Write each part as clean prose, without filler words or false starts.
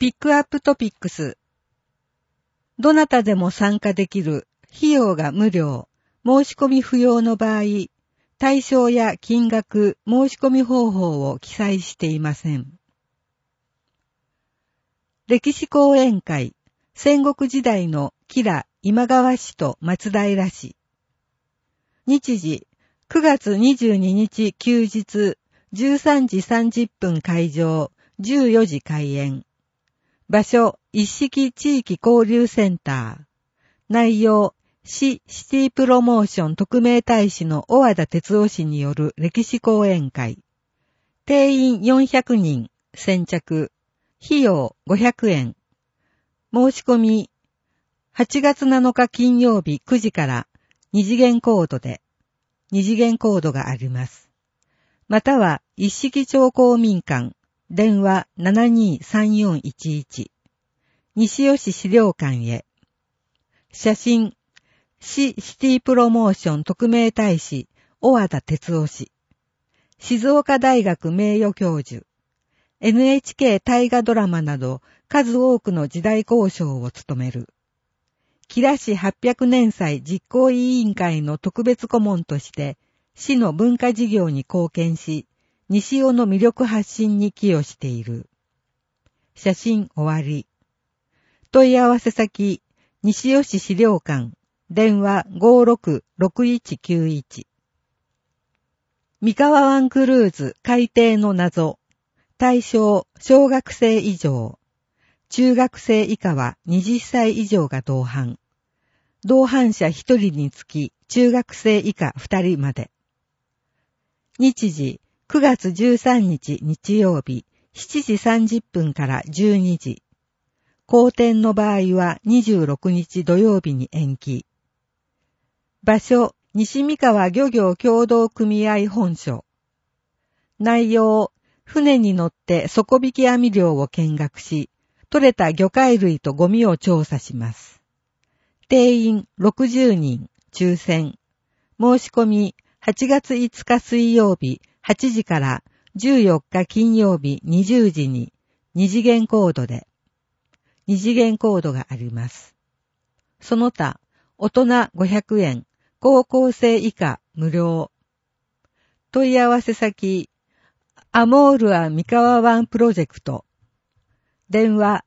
ピックアップトピックス。どなたでも参加できる、費用が無料、申し込み不要の場合、対象や金額、申し込み方法を記載していません。歴史講演会、戦国時代の吉良今川氏と松平氏。日時、9月22日休日、13時30分会場、14時開演。場所、一式地域交流センター。内容、市シティプロモーション特命大使の小和田哲夫氏による歴史講演会。定員400人、先着。費用500円。申し込み、8月7日金曜日9時から二次元コードで、二次元コードがあります。または、一式町公民館、電話723411。西尾市資料館へ。写真、市シティプロモーション特命大使、小和田哲夫氏。静岡大学名誉教授。NHK 大河ドラマなど数多くの時代考証を務める。吉良市800年祭実行委員会の特別顧問として、市の文化事業に貢献し、西尾の魅力発信に寄与している。写真終わり。問い合わせ先、西尾市資料館、電話566191。三河湾クルーズ海底の謎。対象、小学生以上。中学生以下は20歳以上が同伴。同伴者1人につき、中学生以下2人まで。日時、9月13日日曜日、7時30分から12時。後転の場合は26日土曜日に延期。場所、西三河漁業協同組合本所。内容、船に乗って底引き網漁を見学し、取れた魚介類とゴミを調査します。定員60人、抽選。申し込み、8月5日水曜日8時から14日金曜日20時に二次元コードで、二次元コードがあります。その他、大人500円、高校生以下無料。問い合わせ先、アモールア三河湾プロジェクト。電話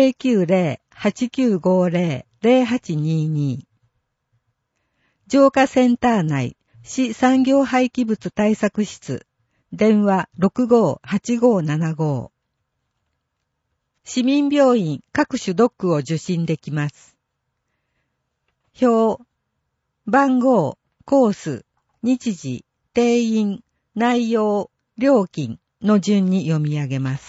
090-8950-0822。浄化センター内、市産業廃棄物対策室。電話658575。市民病院各種ドックを受診できます。表、番号、コース、日時、定員、内容、料金の順に読み上げます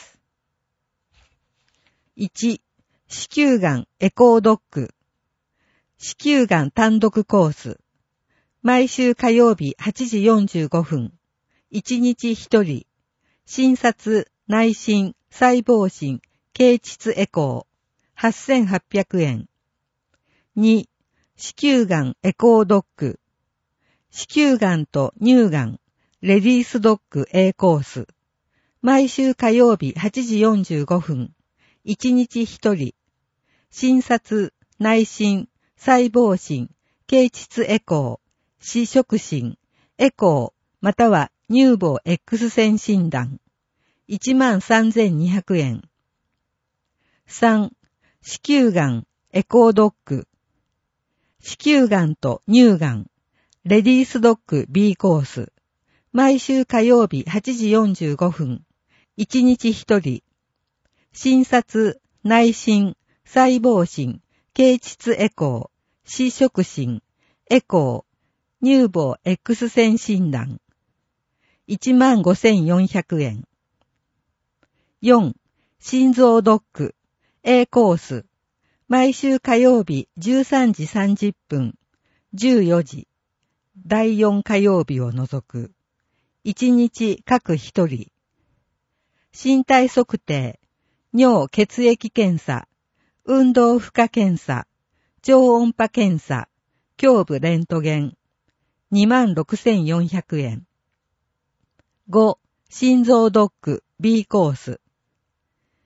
。1、子宮がんエコードッグ。子宮がん単独コース。毎週火曜日8時45分。1日1人。診察、内診、細胞診、経腟エコー。8800円。2、子宮がんエコードッグ。子宮がんと乳がん、レディースドッグ A コース。毎週火曜日8時45分。1日1人。診察、内診、細胞診、経腟エコー、死触診、エコー、または乳房 X 線診断。13,200円。3、子宮がん、エコードッグ。子宮がんと乳がん、レディースドッグ B コース。毎週火曜日8時45分。1日1人。診察、内診、細胞診、経腟エコー、死触診、エコー、乳房 X 線診断。15,400円。4、心臓ドッグ、A コース。毎週火曜日13時30分、14時。第4火曜日を除く。1日各1人。身体測定、尿血液検査、運動負荷検査、超音波検査、胸部レントゲン。26,400円。5、心臓ドッグ B コース。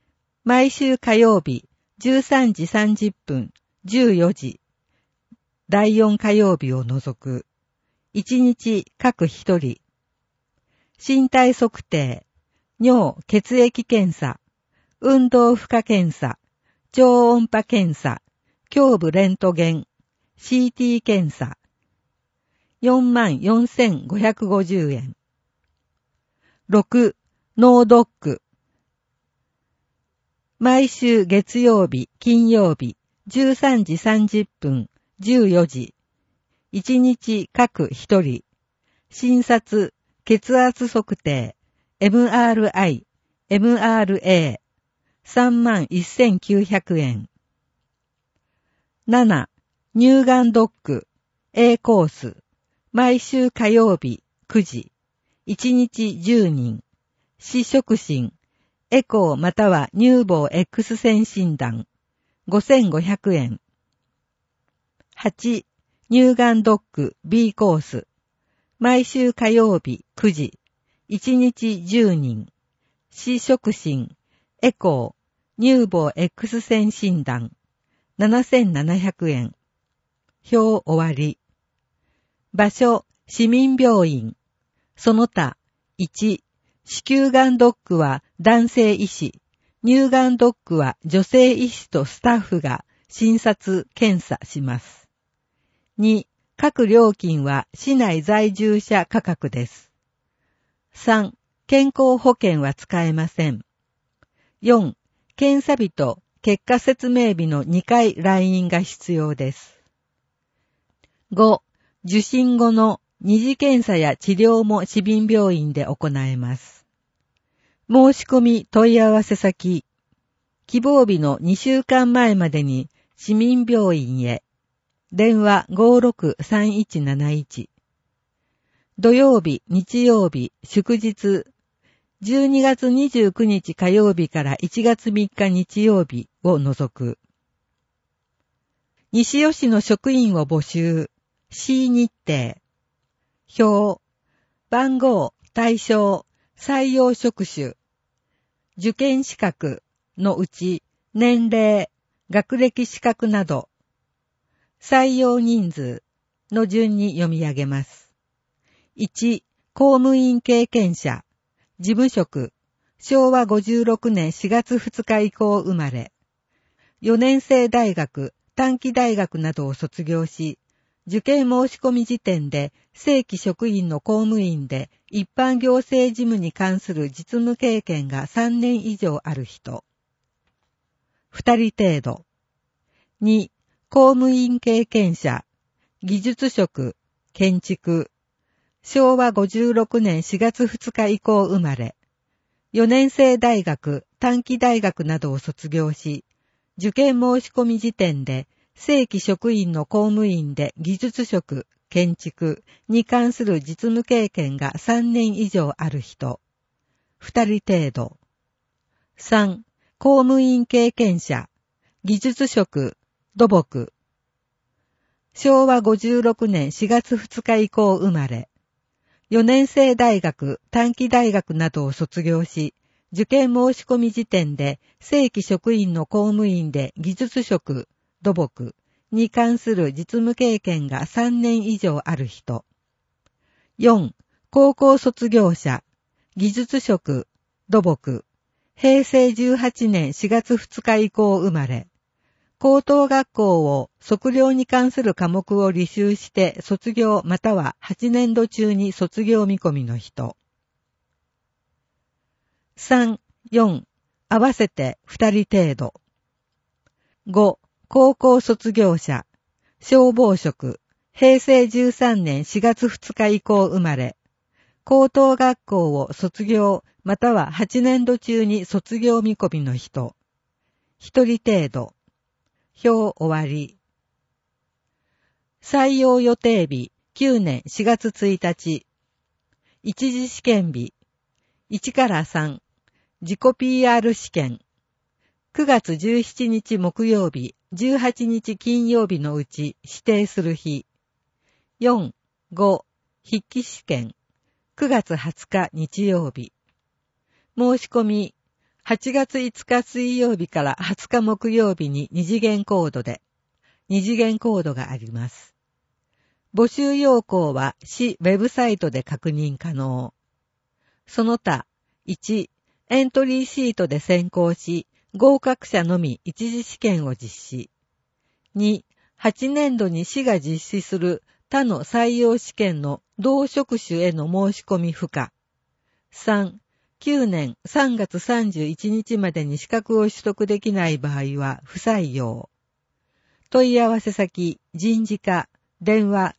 毎週火曜日13時30分、14時。第4火曜日を除く。1日各1人。身体測定、尿血液検査、運動負荷検査、超音波検査、胸部レントゲン、CT 検査。44,550円。6. 脳ドック。毎週月曜日、金曜日、13時30分、14時。1日各1人。診察、血圧測定、MRI、MRA。31,900円。7. 乳がんドック A コース。毎週火曜日9時。1日10人。視触診。エコーまたは乳房 X 線診断。5,500円。8. 乳がんドック B コース。毎週火曜日9時。1日10人。視触診。エコー、乳房 X 線診断、7,700円。表終わり。場所、市民病院。その他、1、子宮がんドックは男性医師、乳がんドックは女性医師とスタッフが診察、検査します。2、各料金は市内在住者価格です。3、健康保険は使えません。4. 検査日と結果説明日の2回来院が必要です。5. 受診後の二次検査や治療も市民病院で行えます。申し込み問い合わせ先。希望日の2週間前までに市民病院へ。電話 563171。土曜日、日曜日、祝日。12月29日火曜日から1月3日日曜日を除く。西尾市の職員を募集。C 日程。表。番号、対象、採用職種。受験資格のうち、年齢、学歴資格など。採用人数の順に読み上げます。1、公務員経験者。事務職、昭和56年4月2日以降生まれ、4年生大学、短期大学などを卒業し、受験申し込み時点で正規職員の公務員で一般行政事務に関する実務経験が3年以上ある人。2人程度。2、公務員経験者、技術職、建築、昭和56年4月2日以降生まれ、4年生大学、短期大学などを卒業し、受験申し込み時点で正規職員の公務員で技術職、建築に関する実務経験が3年以上ある人。2人程度。3、公務員経験者、技術職、土木。昭和56年4月2日以降生まれ、4年生大学、短期大学などを卒業し、受験申し込み時点で正規職員の公務員で技術職、土木に関する実務経験が3年以上ある人。4、高校卒業者、技術職、土木、平成18年4月2日以降生まれ、高等学校を測量に関する科目を履修して卒業または8年度中に卒業見込みの人。3、4、合わせて2人程度。5、高校卒業者、消防職、平成13年4月2日以降生まれ、高等学校を卒業または8年度中に卒業見込みの人。1人程度。表終わり。採用予定日9年4月1日。一次試験日1から3。自己 PR 試験。9月17日木曜日、18日金曜日のうち指定する日。4、5、筆記試験。9月20日日曜日。申し込み、 8月5日水曜日から20日木曜日に2次元コードで、2次元コードがあります。募集要項は市ウェブサイトで確認可能。その他、1、エントリーシートで選考し、合格者のみ一次試験を実施。2、8年度に市が実施する他の採用試験の同職種への申し込み不可。3、9年3月31日までに資格を取得できない場合は不採用。問い合わせ先、人事課、電話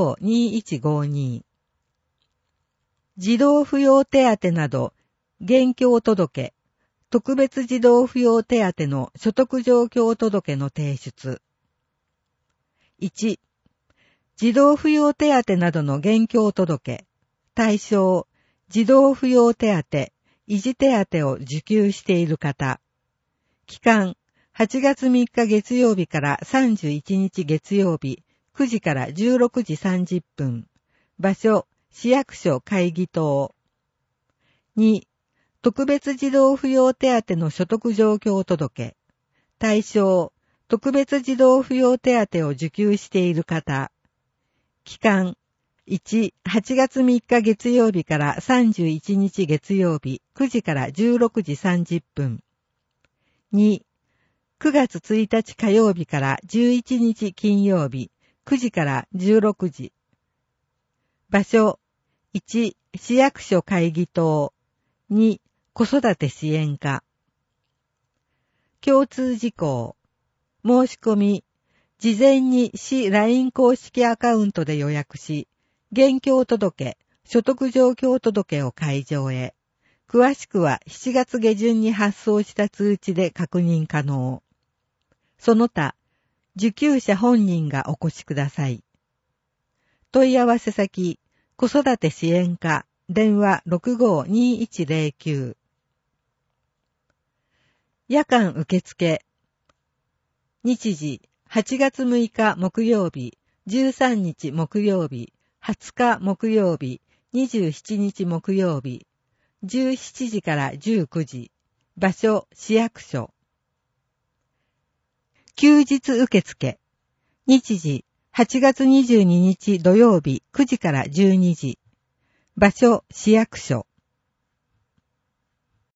65-2152。児童扶養手当など、現況届、特別児童扶養手当の所得状況届の提出。1、児童扶養手当などの現況届、対象、児童扶養手当、維持手当を受給している方。期間、8月3日月曜日から31日月曜日、9時から16時30分。場所、市役所会議棟。2、特別児童扶養手当の所得状況届。対象、特別児童扶養手当を受給している方。期間、1、8月3日月曜日から31日月曜日、9時から16時30分。2、9月1日火曜日から11日金曜日、9時から16時。場所、1、市役所会議棟。2、子育て支援課。共通事項。申し込み。事前に市 LINE 公式アカウントで予約し、現況届、所得状況届を会場へ。詳しくは7月下旬に発送した通知で確認可能。その他、受給者本人がお越しください。問い合わせ先、子育て支援課、電話 65-2109。夜間受付。日時、8月6日木曜日、13日木曜日、20日木曜日、27日木曜日、17時から19時。場所、市役所。休日受付。日時、8月22日土曜日9時から12時。場所、市役所。